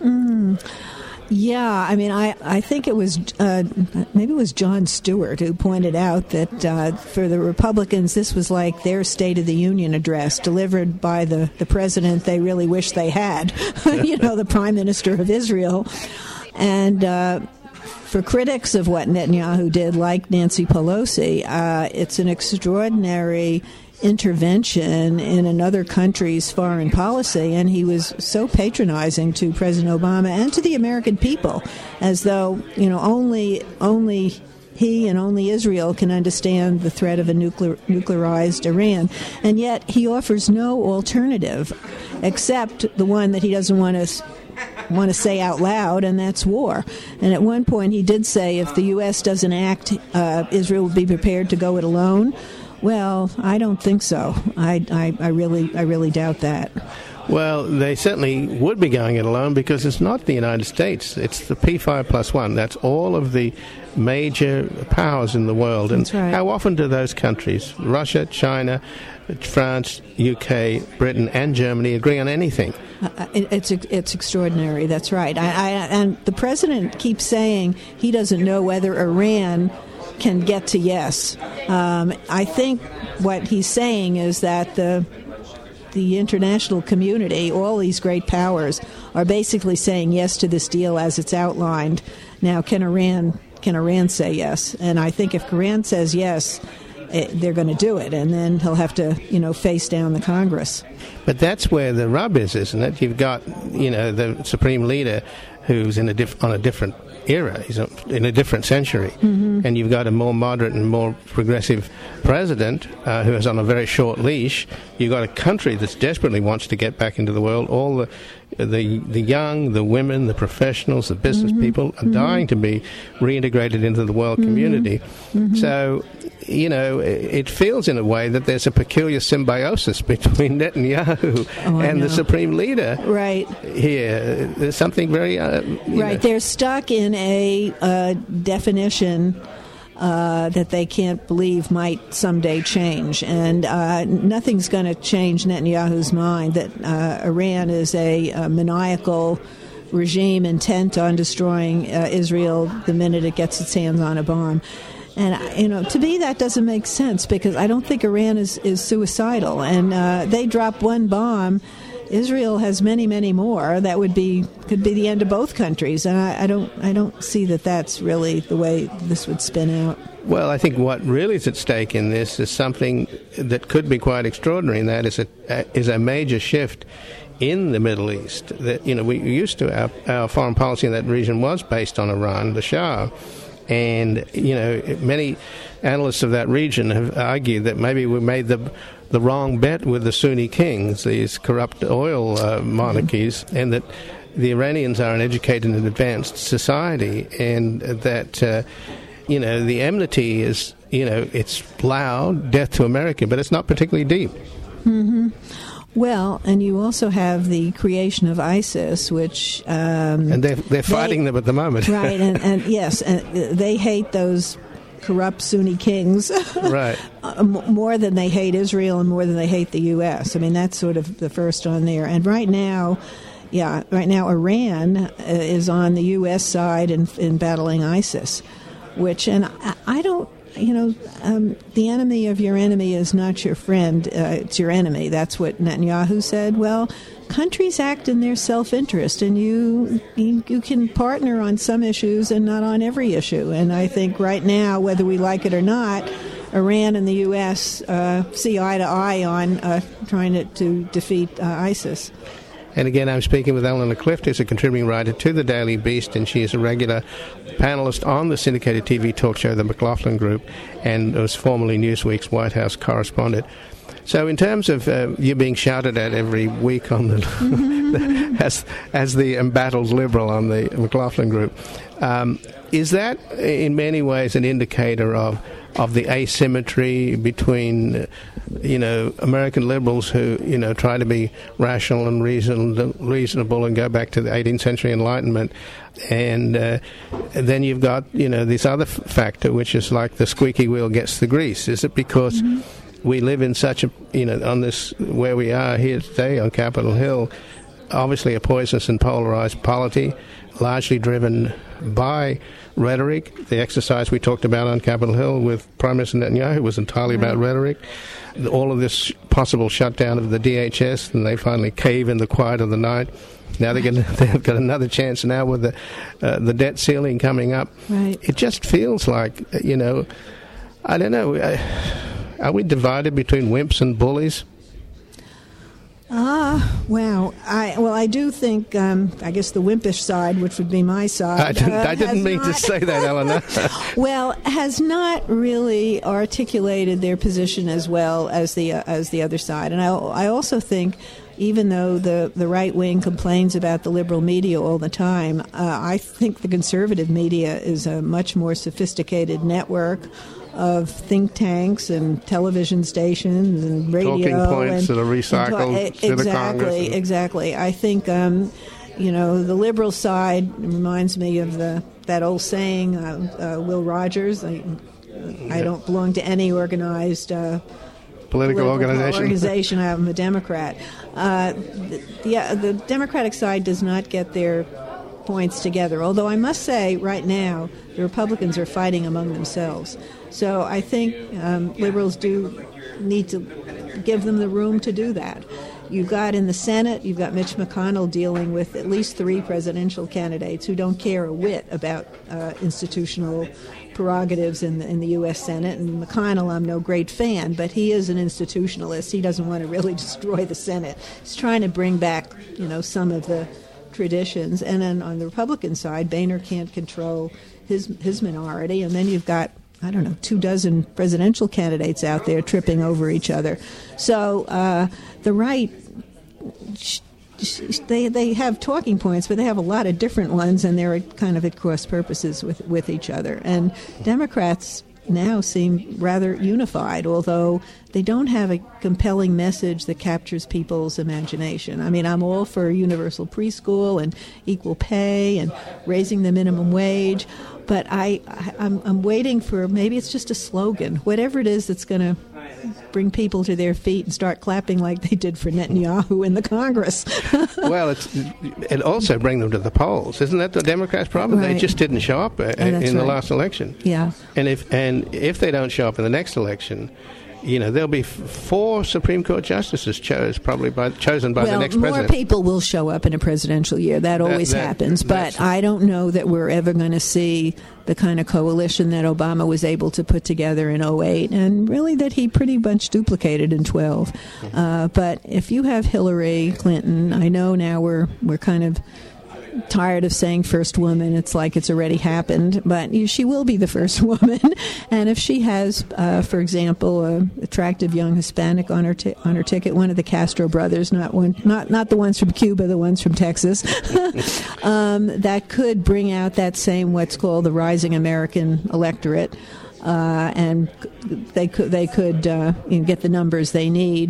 Mm. Yeah, I mean, I, I think it was, uh, maybe it was Jon Stewart who pointed out that uh, for the Republicans, this was like their State of the Union address delivered by the, the president they really wish they had, you know, the Prime Minister of Israel. And uh, for critics of what Netanyahu did, like Nancy Pelosi, uh, it's an extraordinary intervention in another country's foreign policy, and he was so patronizing to President Obama and to the American people, as though, you know, only only he and only Israel can understand the threat of a nuclear, nuclearized Iran. And yet he offers no alternative except the one that he doesn't want to want to say out loud, and that's war. And at one point he did say if the U S doesn't act, uh, Israel will be prepared to go it alone. Well, I don't think so. I, I, I really I really doubt that. Well, they certainly would be going it alone because it's not the United States. It's the P five plus one. That's all of the major powers in the world. And That's right. How often do those countries, Russia, China, France, U K, Britain, and Germany, agree on anything? Uh, it, it's it's extraordinary. That's right. I, I, and the president keeps saying he doesn't know whether Iran can get to yes. Um, I think what he's saying is that the the international community, all these great powers, are basically saying yes to this deal as it's outlined. Now, can Iran can Iran say yes? And I think if Iran says yes, it, they're going to do it, and then he'll have to, you know, face down the Congress. But that's where the rub is, isn't it? You've got, you know, the Supreme Leader who's in a diff- on a different era. He's in a different century. Mm-hmm. And you've got a more moderate and more progressive president uh, who is on a very short leash. You've got a country that desperately wants to get back into the world. All the the, the young, the women, the professionals, the business mm-hmm. people are mm-hmm. dying to be reintegrated into the world mm-hmm. community. Mm-hmm. So, you know, it feels in a way that there's a peculiar symbiosis between Netanyahu oh, and the Supreme Leader. Right. Here. There's something very... Uh, right. know. They're stuck in a uh, definition uh, that they can't believe might someday change. And uh, nothing's going to change Netanyahu's mind that uh, Iran is a, a maniacal regime intent on destroying uh, Israel the minute it gets its hands on a bomb. And, you know, to me that doesn't make sense because I don't think Iran is, is suicidal. And uh, they drop one bomb, Israel has many, many more. That would be could be the end of both countries. And I, I don't I don't see that that's really the way this would spin out. Well, I think what really is at stake in this is something that could be quite extraordinary, and that is a, is a major shift in the Middle East. That, you know, we used to, our, our foreign policy in that region was based on Iran, the Shah. And, you know, many analysts of that region have argued that maybe we made the the wrong bet with the Sunni kings, these corrupt oil uh, monarchies, mm-hmm. and that the Iranians are an educated and advanced society, and that, uh, you know, the enmity is, you know, it's loud, death to America, but it's not particularly deep. Mm-hmm. Well, and you also have the creation of ISIS, which... Um, and they're, they're fighting they, them at the moment. Right, and, and yes, and they hate those corrupt Sunni kings right. more than they hate Israel and more than they hate the U S. I mean, that's sort of the first on there. And right now, yeah, right now Iran uh, is on the U S side in, in battling ISIS, which, and I, I don't, you know, um, the enemy of your enemy is not your friend, uh, it's your enemy. That's what Netanyahu said. Well, countries act in their self-interest, and you, you you can partner on some issues and not on every issue. And I think right now, whether we like it or not, Iran and the U S uh, see eye to eye on uh, trying to, to defeat uh, ISIS. And again, I'm speaking with Eleanor Clift, who's a contributing writer to the Daily Beast, and she is a regular panelist on the syndicated T V talk show, The McLaughlin Group, and was formerly Newsweek's White House correspondent. So in terms of uh, you being shouted at every week on the, the as as the embattled liberal on the McLaughlin Group, um, is that in many ways an indicator of of the asymmetry between, uh, you know, American liberals who, you know, try to be rational and reason, reasonable and go back to the eighteenth century Enlightenment, and, uh, and then you've got, you know, this other f- factor, which is like the squeaky wheel gets the grease. Is it because mm-hmm. we live in such a, you know, on this, where we are here today on Capitol Hill, obviously a poisonous and polarized polity, largely driven by rhetoric. The exercise we talked about on Capitol Hill with Prime Minister Netanyahu was entirely right. about rhetoric. All of this possible shutdown of the D H S, and they finally cave in the quiet of the night. Now they're gonna, they've got another chance now with the uh, the debt ceiling coming up. Right. It just feels like, you know, I don't know, are we divided between wimps and bullies? Ah, wow. I well, I do think, um, I guess the wimpish side, which would be my side. I didn't, uh, I didn't mean not, to say that, Eleanor. well, has not really articulated their position as well as the uh, as the other side. And I, I also think, even though the, the right wing complains about the liberal media all the time, uh, I think the conservative media is a much more sophisticated network of think tanks and television stations and radio. Talking points and, that are recycled and, to exactly, the Congress. And exactly. I think, um, you know, the liberal side reminds me of the that old saying, uh, uh, Will Rogers, I, I don't belong to any organized uh, political, political organization. organization. I'm a Democrat. Uh, the, the, the Democratic side does not get their points together, although I must say right now the Republicans are fighting among themselves. So I think um, liberals do need to give them the room to do that. You've got in the Senate, you've got Mitch McConnell dealing with at least three presidential candidates who don't care a whit about uh, institutional prerogatives in the, in the U S Senate. And McConnell, I'm no great fan, but he is an institutionalist. He doesn't want to really destroy the Senate. He's trying to bring back, you know, some of the traditions. And then on the Republican side, Boehner can't control his his minority. And then you've got, I don't know, two dozen presidential candidates out there tripping over each other. So uh, the right, they they have talking points, but they have a lot of different ones, and they're kind of at cross purposes with, with each other. And Democrats now seem rather unified, although they don't have a compelling message that captures people's imagination. I mean, I'm all for universal preschool and equal pay and raising the minimum wage, but I, I, I'm, I'm waiting for, maybe it's just a slogan, whatever it is that's going to bring people to their feet and start clapping like they did for Netanyahu in the Congress. Well, it's, and also bring them to the polls. Isn't that the Democrats' problem? Right. They just didn't show up uh, oh, in the right. last election. Yeah. And if and if they don't show up in the next election, you know, there'll be f- four Supreme Court justices chose, probably by, chosen by well, the next more president. More people will show up in a presidential year. That always that, that, happens. But I don't know that we're ever going to see the kind of coalition that Obama was able to put together in oh eight, and really that he pretty much duplicated in twelve. Uh, but if you have Hillary Clinton, I know now we're we're kind of tired of saying first woman. It's like it's already happened, but she will be the first woman. And if she has, uh, for example, an attractive young Hispanic on her t- on her ticket, one of the Castro brothers, not one, not not the ones from Cuba, the ones from Texas, um, that could bring out that same what's called the rising American electorate, uh, and they could they could uh, you know, get the numbers they need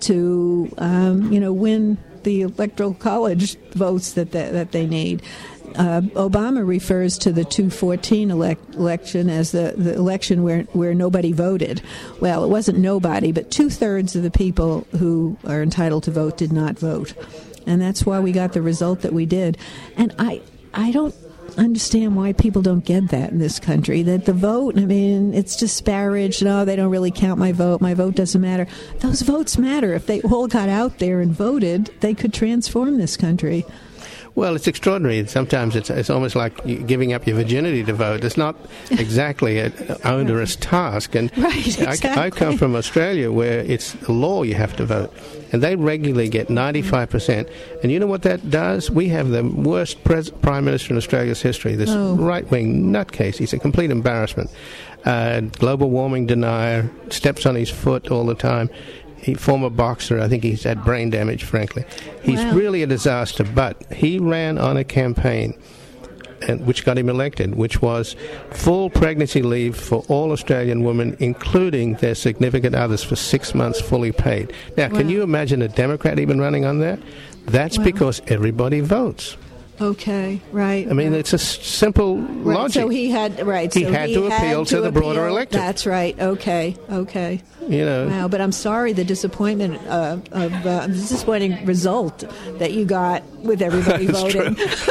to um, you know win the electoral college votes that they, that they need. Uh, Obama refers to the two fourteen elect, election as the, the election where, where nobody voted. Well, it wasn't nobody, but two-thirds of the people who are entitled to vote did not vote. And that's why we got the result that we did. And I, I don't understand why people don't get that in this country, that the vote, I mean, it's disparaged. No, they don't really count my vote. My vote doesn't matter. Those votes matter. If they all got out there and voted, they could transform this country. Well, it's extraordinary. Sometimes it's it's almost like you giving up your virginity to vote. It's not exactly an onerous task. And right, exactly. I, I come from Australia, where it's law you have to vote, and they regularly get ninety-five percent. And you know what that does? We have the worst pres- Prime Minister in Australia's history, this oh. right-wing nutcase. He's a complete embarrassment. Uh, global warming denier, steps on his foot all the time. He, former boxer, I think he's had brain damage, frankly. He's wow. really a disaster, but he ran on a campaign and, which got him elected, which was full pregnancy leave for all Australian women, including their significant others, for six months fully paid. Now, wow. can you imagine a Democrat even running on that? That's wow. because everybody votes. Okay, right. I mean, right. it's a s- simple right, logic. So he had right. He so had he to had appeal to, to the broader appeal. electorate. That's right. Okay, okay. You know. Wow, but I'm sorry the disappointment uh, of uh, the disappointing result that you got with everybody voting.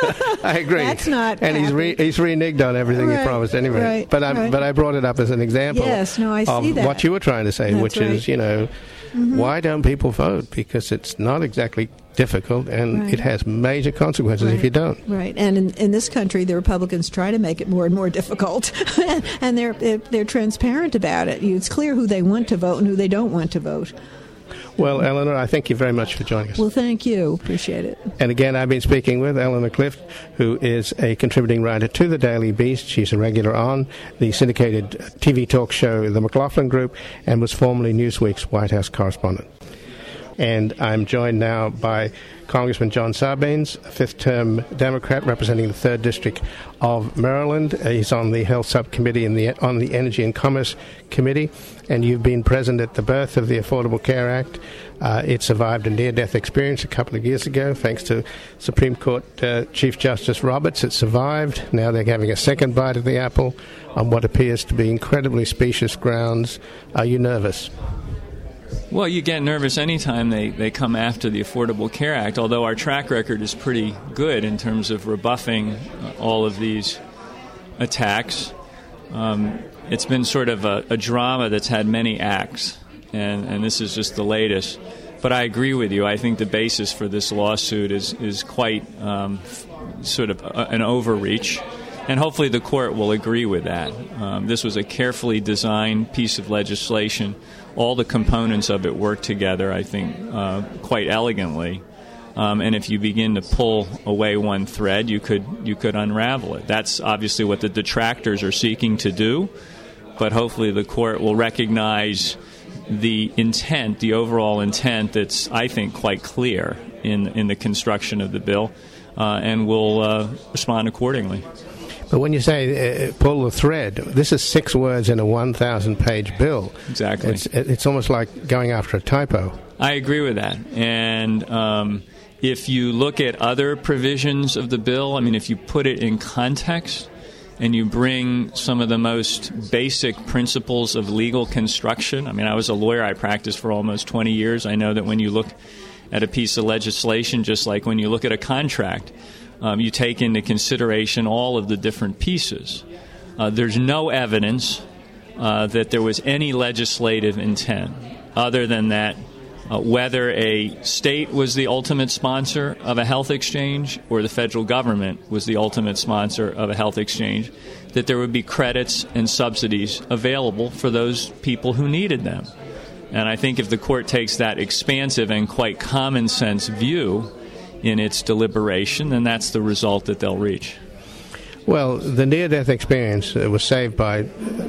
I agree. That's not. And he's re- he's reneged on everything right, he promised anyway. Right, but I right. but I brought it up as an example. Yes, no, I of see that. what you were trying to say, That's which right. is, you know, mm-hmm. why don't people vote? Because it's not exactly difficult, and right. it has major consequences right. if you don't. Right, and in, in this country, the Republicans try to make it more and more difficult, and they're they're transparent about it. It's clear who they want to vote and who they don't want to vote. Well, Eleanor, I thank you very much for joining us. Well, thank you. Appreciate it. And again, I've been speaking with Eleanor Clift, who is a contributing writer to the Daily Beast. She's a regular on the syndicated T V talk show, The McLaughlin Group, and was formerly Newsweek's White House correspondent. And I'm joined now by Congressman John Sarbanes, a fifth-term Democrat representing the third District of Maryland. Uh, he's on the Health Subcommittee and the, on the Energy and Commerce Committee, and you've been present at the birth of the Affordable Care Act. Uh, it survived a near-death experience a couple of years ago, thanks to Supreme Court uh, Chief Justice Roberts. It survived. Now they're having a second bite of the apple on what appears to be incredibly specious grounds. Are you nervous? Well, you get nervous anytime they, they come after the Affordable Care Act, although our track record is pretty good in terms of rebuffing uh, all of these attacks. Um, it's been sort of a, a drama that's had many acts, and, and this is just the latest. But I agree with you. I think the basis for this lawsuit is, is quite um, f- sort of a, an overreach, and hopefully the court will agree with that. Um, this was a carefully designed piece of legislation. All the components of it work together, I think, uh, quite elegantly. Um, and if you begin to pull away one thread, you could you could unravel it. That's obviously what the detractors are seeking to do. But hopefully the court will recognize the intent, the overall intent that's, I think, quite clear in, in the construction of the bill, uh, and will uh, respond accordingly. But when you say uh, pull the thread, this is six words in a one thousand page bill. Exactly. It's, it's almost like going after a typo. I agree with that. And um, if you look at other provisions of the bill, I mean, if you put it in context and you bring some of the most basic principles of legal construction, I mean, I was a lawyer. I practiced for almost twenty years. I know that when you look at a piece of legislation, just like when you look at a contract, Um, you take into consideration all of the different pieces. Uh, there's no evidence uh, that there was any legislative intent other than that uh, whether a state was the ultimate sponsor of a health exchange or the federal government was the ultimate sponsor of a health exchange, that there would be credits and subsidies available for those people who needed them. And I think if the court takes that expansive and quite common sense view in its deliberation, then that's the result that they'll reach. Well, the near-death experience uh, was saved by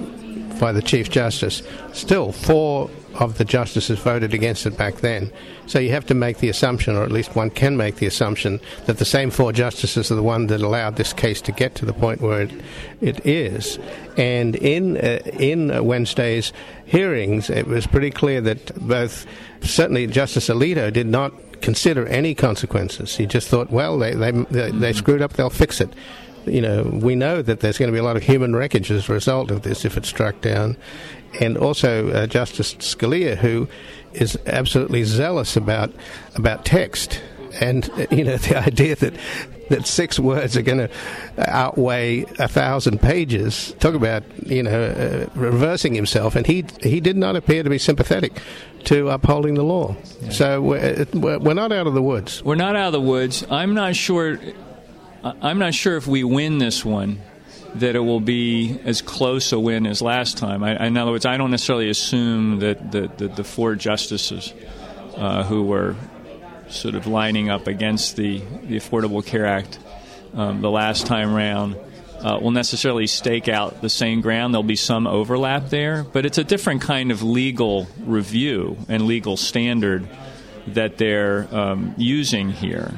by the Chief Justice. Still, four of the justices voted against it back then. So you have to make the assumption, or at least one can make the assumption, that the same four justices are the one that allowed this case to get to the point where it, it is. And in uh, in Wednesday's hearings, it was pretty clear that both, certainly Justice Alito did not consider any consequences. He just thought, well, they they they, they screwed up, they'll fix it. You know, we know that there's going to be a lot of human wreckage as a result of this if it's struck down. And also uh, Justice Scalia, who is absolutely zealous about about text. And, uh, you know, the idea that, that six words are going to outweigh a thousand pages, talk about, you know, uh, reversing himself. And he he did not appear to be sympathetic to upholding the law. Yeah. So we're, we're not out of the woods. We're not out of the woods. I'm not sure I'm not sure if we win this one, that it will be as close a win as last time. I, in other words, I don't necessarily assume that the, the, the four justices uh, who were sort of lining up against the, the Affordable Care Act um, the last time round uh, will necessarily stake out the same ground. There'll be some overlap there, but it's a different kind of legal review and legal standard that they're um, using here.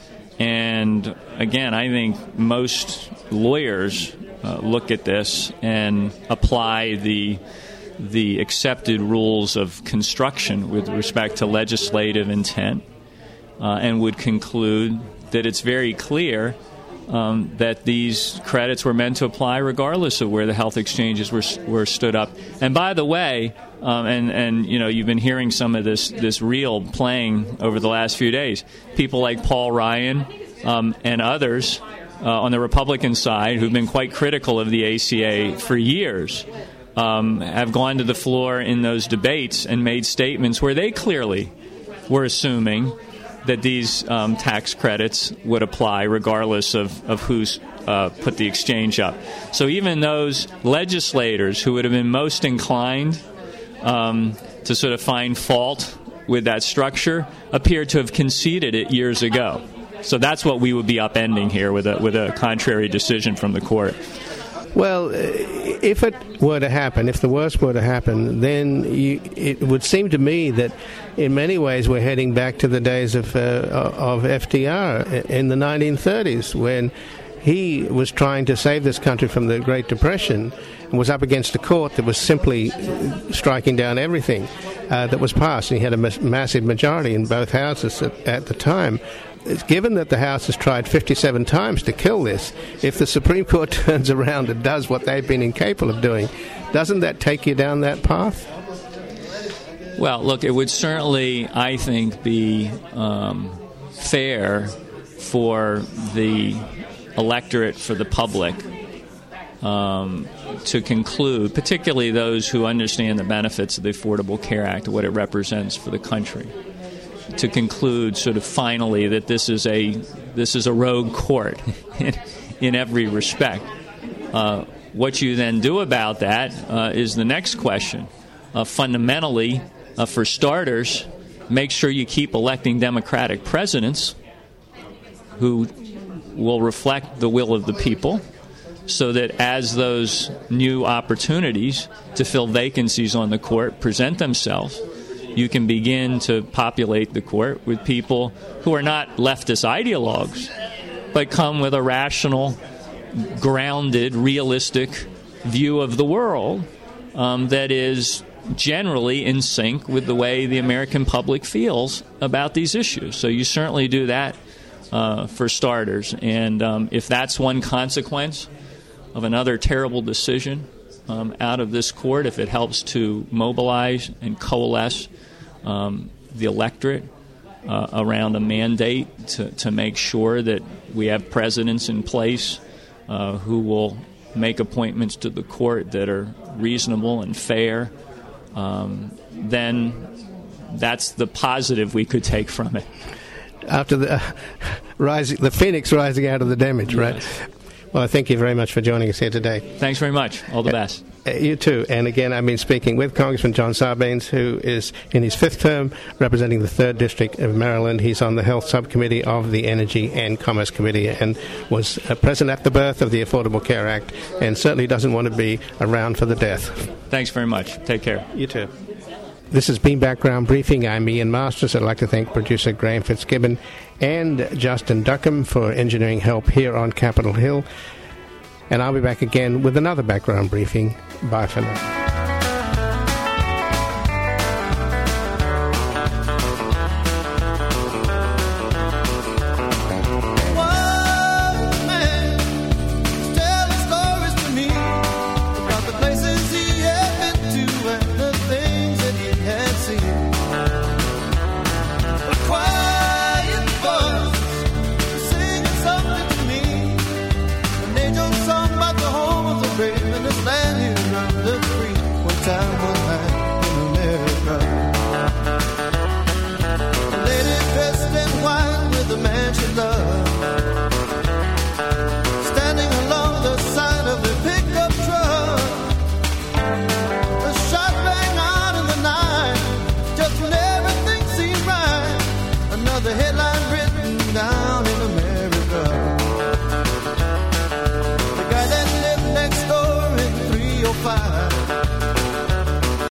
And again, I think most lawyers uh, look at this and apply the the accepted rules of construction with respect to legislative intent, uh, and would conclude that it's very clear um, that these credits were meant to apply regardless of where the health exchanges were were stood up. And by the way, um, and and you know, you've been hearing some of this this reel playing over the last few days. People like Paul Ryan um, and others uh, on the Republican side who've been quite critical of the A C A for years um, have gone to the floor in those debates and made statements where they clearly were assuming that these um, tax credits would apply regardless of, of who's uh, put the exchange up. So even those legislators who would have been most inclined um, to sort of find fault with that structure appear to have conceded it years ago. So that's what we would be upending here with a, with a contrary decision from the court. Well, if it were to happen, if the worst were to happen, then you, it would seem to me that in many ways we're heading back to the days of uh, of F D R in the nineteen thirties, when he was trying to save this country from the Great Depression and was up against a court that was simply striking down everything uh, that was passed. And he had a ma- massive majority in both houses at, at the time. Given that the House has tried fifty-seven times to kill this, if the Supreme Court turns around and does what they've been incapable of doing, doesn't that take you down that path? Well, look, it would certainly, I think, be um, fair for the electorate, for the public, um, to conclude, particularly those who understand the benefits of the Affordable Care Act, what it represents for the country, to conclude sort of finally that this is a this is a rogue court in, in every respect. Uh, what you then do about that uh, is the next question. Uh, fundamentally, uh, for starters, make sure you keep electing Democratic presidents who will reflect the will of the people, so that as those new opportunities to fill vacancies on the court present themselves, you can begin to populate the court with people who are not leftist ideologues, but come with a rational, grounded, realistic view of the world um, that is generally in sync with the way the American public feels about these issues. So you certainly do that uh, for starters. And um, if that's one consequence of another terrible decision um, out of this court, if it helps to mobilize and coalesce Um, the electorate uh, around a mandate to, to make sure that we have presidents in place uh, who will make appointments to the court that are reasonable and fair, um, then that's the positive we could take from it. After the uh, rising, the phoenix rising out of the damage, Yes. right? Well, I thank you very much for joining us here today. Thanks very much. All the best. Uh, you too. And again, I've been speaking with Congressman John Sarbanes, who is in his fifth term representing the third District of Maryland. He's on the Health Subcommittee of the Energy and Commerce Committee and was uh, present at the birth of the Affordable Care Act and certainly doesn't want to be around for the death. Thanks very much. Take care. You too. This has been Background Briefing. I'm Ian Masters. I'd like to thank producer Graham Fitzgibbon and Justin Duckham for engineering help here on Capitol Hill. And I'll be back again with another Background Briefing. Bye for now.